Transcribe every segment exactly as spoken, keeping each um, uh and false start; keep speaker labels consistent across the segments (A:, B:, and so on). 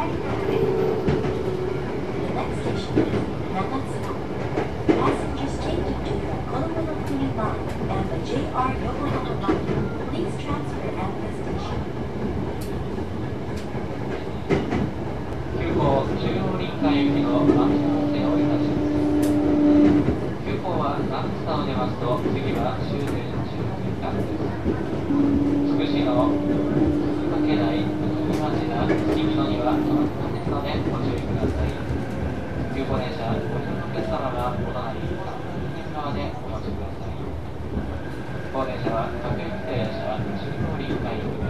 A: next station is Nagatsuka. Passengers changing to the Konomonokuni line and the J R Yokohama line, please transfer at the station.
B: 急行中央林間行きの安全運転をいたします。急行は長津田を出ますと次は終点中央林間です。つくしの鈴掛内海町田月見野には止まってませんのでご注意ください。急行電車ご利用のお客様がお隣三分側でお待ちください。急行電車は各駅停車中央林間行きです。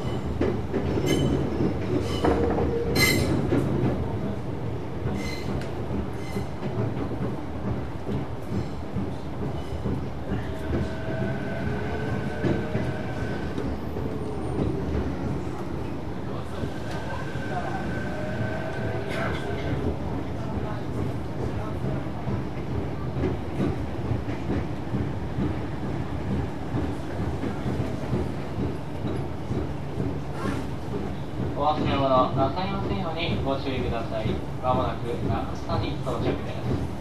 B: お忘れ物なさいませんようにご注意ください。まもなく長津田に到着です。